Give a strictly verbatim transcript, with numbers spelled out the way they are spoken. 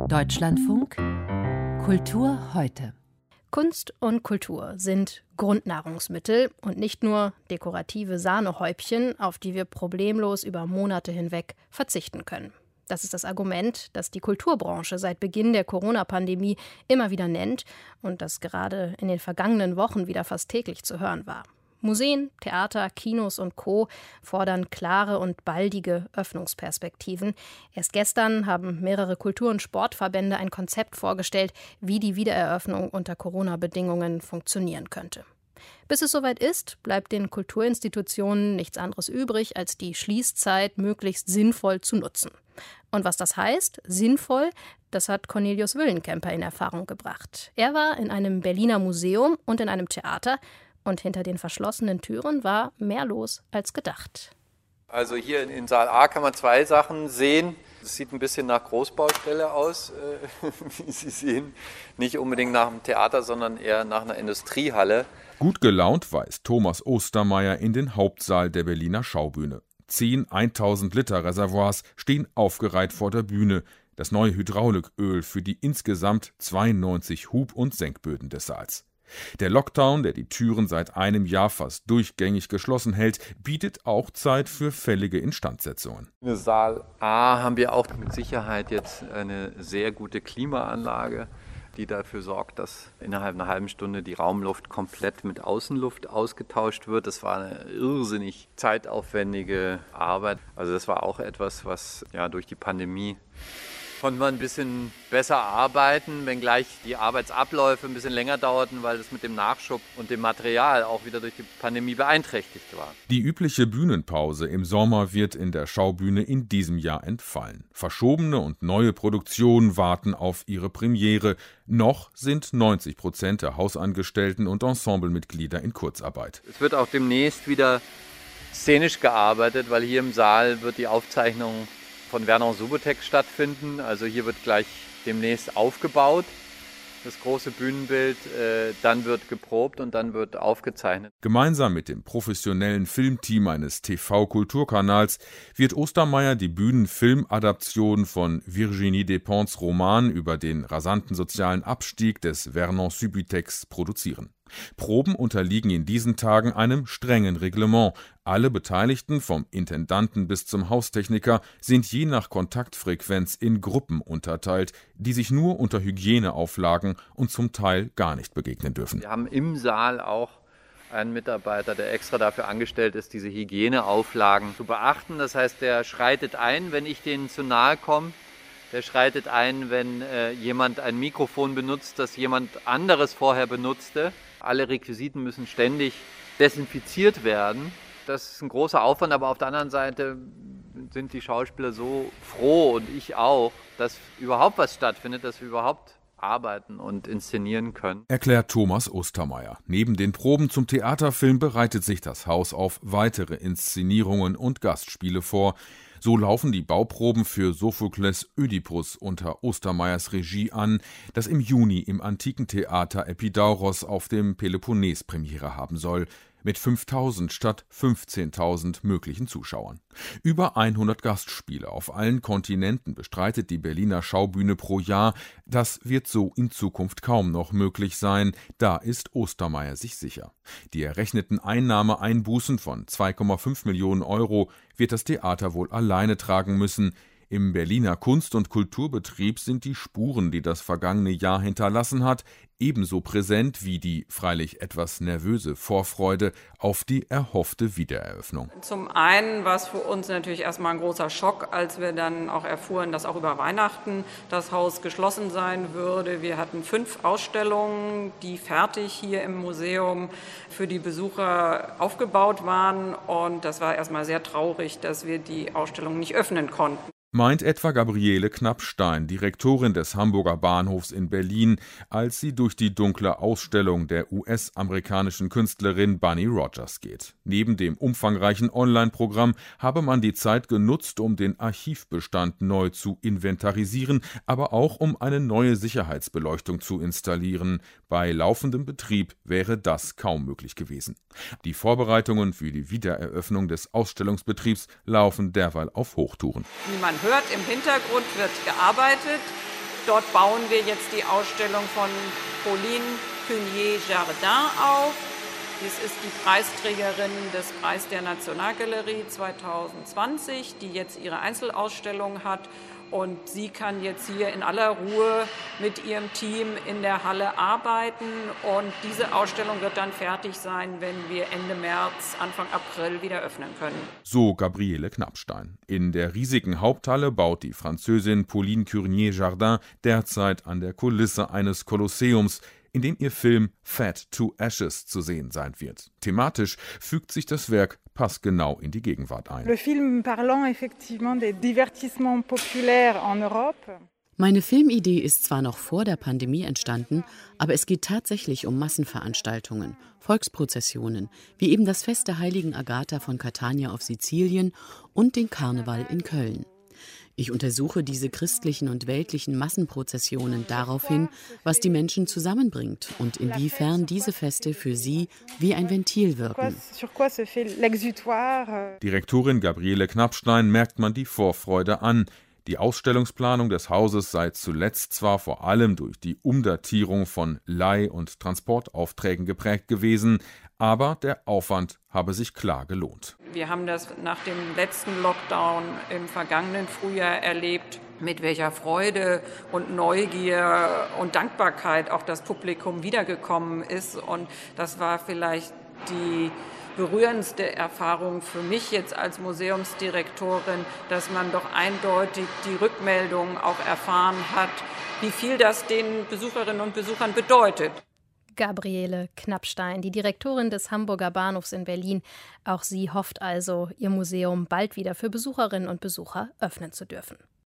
Deutschlandfunk Kultur heute. Kunst und Kultur sind Grundnahrungsmittel und nicht nur dekorative Sahnehäubchen, auf die wir problemlos über Monate hinweg verzichten können. Das ist das Argument, das die Kulturbranche seit Beginn der Corona-Pandemie immer wieder nennt und das gerade in den vergangenen Wochen wieder fast täglich zu hören war. Museen, Theater, Kinos und Co. fordern klare und baldige Öffnungsperspektiven. Erst gestern haben mehrere Kultur- und Sportverbände ein Konzept vorgestellt, wie die Wiedereröffnung unter Corona-Bedingungen funktionieren könnte. Bis es soweit ist, bleibt den Kulturinstitutionen nichts anderes übrig, als die Schließzeit möglichst sinnvoll zu nutzen. Und was das heißt, sinnvoll, das hat Cornelius Wüllenkemper in Erfahrung gebracht. Er war in einem Berliner Museum und in einem Theater, und hinter den verschlossenen Türen war mehr los als gedacht. Also hier in Saal A kann man zwei Sachen sehen. Es sieht ein bisschen nach Großbaustelle aus, äh, wie Sie sehen. Nicht unbedingt nach einem Theater, sondern eher nach einer Industriehalle. Gut gelaunt weist Thomas Ostermeier in den Hauptsaal der Berliner Schaubühne. Zehn tausend Liter Reservoirs stehen aufgereiht vor der Bühne. Das neue Hydrauliköl für die insgesamt zweiundneunzig Hub- und Senkböden des Saals. Der Lockdown, der die Türen seit einem Jahr fast durchgängig geschlossen hält, bietet auch Zeit für fällige Instandsetzungen. In Saal A haben wir auch mit Sicherheit jetzt eine sehr gute Klimaanlage, die dafür sorgt, dass innerhalb einer halben Stunde die Raumluft komplett mit Außenluft ausgetauscht wird. Das war eine irrsinnig zeitaufwendige Arbeit. Also das war auch etwas, was ja durch die Pandemie konnte man ein bisschen besser arbeiten, wenngleich die Arbeitsabläufe ein bisschen länger dauerten, weil es mit dem Nachschub und dem Material auch wieder durch die Pandemie beeinträchtigt war. Die übliche Bühnenpause im Sommer wird in der Schaubühne in diesem Jahr entfallen. Verschobene und neue Produktionen warten auf ihre Premiere. Noch sind neunzig Prozent der Hausangestellten und Ensemblemitglieder in Kurzarbeit. Es wird auch demnächst wieder szenisch gearbeitet, weil hier im Saal wird die Aufzeichnung von Vernon Subotek stattfinden. Also hier wird gleich demnächst aufgebaut, das große Bühnenbild, äh, dann wird geprobt und dann wird aufgezeichnet. Gemeinsam mit dem professionellen Filmteam eines T V-Kulturkanals wird Ostermeier die Bühnenfilmadaption von Virginie Despentes Roman über den rasanten sozialen Abstieg des Vernon Suboteks produzieren. Proben unterliegen in diesen Tagen einem strengen Reglement. Alle Beteiligten, vom Intendanten bis zum Haustechniker, sind je nach Kontaktfrequenz in Gruppen unterteilt, die sich nur unter Hygieneauflagen und zum Teil gar nicht begegnen dürfen. Wir haben im Saal auch einen Mitarbeiter, der extra dafür angestellt ist, diese Hygieneauflagen zu beachten. Das heißt, der schreitet ein, wenn ich denen zu nahe komme. Der schreitet ein, wenn äh, jemand ein Mikrofon benutzt, das jemand anderes vorher benutzte. Alle Requisiten müssen ständig desinfiziert werden. Das ist ein großer Aufwand, aber auf der anderen Seite sind die Schauspieler so froh und ich auch, dass überhaupt was stattfindet, dass wir überhaupt arbeiten und inszenieren können. Erklärt Thomas Ostermeier. Neben den Proben zum Theaterfilm bereitet sich das Haus auf weitere Inszenierungen und Gastspiele vor. So laufen die Bauproben für Sophokles Ödipus unter Ostermeiers Regie an, das im Juni im antiken Theater Epidauros auf dem Peloponnes Premiere haben soll, mit fünftausend statt fünfzehntausend möglichen Zuschauern. Über hundert Gastspiele auf allen Kontinenten bestreitet die Berliner Schaubühne pro Jahr. Das wird so in Zukunft kaum noch möglich sein, da ist Ostermeier sich sicher. Die errechneten Einnahmeeinbußen von zwei Komma fünf Millionen Euro wird das Theater wohl alleine tragen müssen. Im Berliner Kunst- und Kulturbetrieb sind die Spuren, die das vergangene Jahr hinterlassen hat, ebenso präsent wie die freilich etwas nervöse Vorfreude auf die erhoffte Wiedereröffnung. Zum einen war es für uns natürlich erstmal ein großer Schock, als wir dann auch erfuhren, dass auch über Weihnachten das Haus geschlossen sein würde. Wir hatten fünf Ausstellungen, die fertig hier im Museum für die Besucher aufgebaut waren. Und das war erstmal sehr traurig, dass wir die Ausstellung nicht öffnen konnten. Meint etwa Gabriele Knappstein, Direktorin des Hamburger Bahnhofs in Berlin, als sie durch die dunkle Ausstellung der U S-amerikanischen Künstlerin Bunny Rogers geht. Neben dem umfangreichen Online-Programm habe man die Zeit genutzt, um den Archivbestand neu zu inventarisieren, aber auch um eine neue Sicherheitsbeleuchtung zu installieren. Bei laufendem Betrieb wäre das kaum möglich gewesen. Die Vorbereitungen für die Wiedereröffnung des Ausstellungsbetriebs laufen derweil auf Hochtouren. Wie man hört, im Hintergrund wird gearbeitet dort bauen wir jetzt die Ausstellung von Pauline Cugnot-Jardin auf. Dies ist die Preisträgerin des Preis der Nationalgalerie zwanzig zwanzig, die jetzt ihre Einzelausstellung hat. Und sie kann jetzt hier in aller Ruhe mit ihrem Team in der Halle arbeiten. Und diese Ausstellung wird dann fertig sein, wenn wir Ende März, Anfang April wieder öffnen können. So Gabriele Knappstein. In der riesigen Haupthalle baut die Französin Pauline Cugnot-Jardin derzeit an der Kulisse eines Kolosseums, in dem ihr Film Fat to Ashes zu sehen sein wird. Thematisch fügt sich das Werk passgenau in die Gegenwart ein. Le film parlant effectivement des divertissements populaires en Europe. Meine Filmidee ist zwar noch vor der Pandemie entstanden, aber es geht tatsächlich um Massenveranstaltungen, Volksprozessionen, wie eben das Fest der heiligen Agatha von Catania auf Sizilien und den Karneval in Köln. Ich untersuche diese christlichen und weltlichen Massenprozessionen darauf hin, was die Menschen zusammenbringt und inwiefern diese Feste für sie wie ein Ventil wirken. Direktorin Gabriele Knappstein merkt man die Vorfreude an. Die Ausstellungsplanung des Hauses sei zuletzt zwar vor allem durch die Umdatierung von Leih- und Transportaufträgen geprägt gewesen, aber der Aufwand habe sich klar gelohnt. Wir haben das nach dem letzten Lockdown im vergangenen Frühjahr erlebt, mit welcher Freude und Neugier und Dankbarkeit auch das Publikum wiedergekommen ist. Und das war vielleicht die berührendste Erfahrung für mich jetzt als Museumsdirektorin, dass man doch eindeutig die Rückmeldung auch erfahren hat, wie viel das den Besucherinnen und Besuchern bedeutet. Gabriele Knappstein, die Direktorin des Hamburger Bahnhofs in Berlin. Auch sie hofft also, ihr Museum bald wieder für Besucherinnen und Besucher öffnen zu dürfen.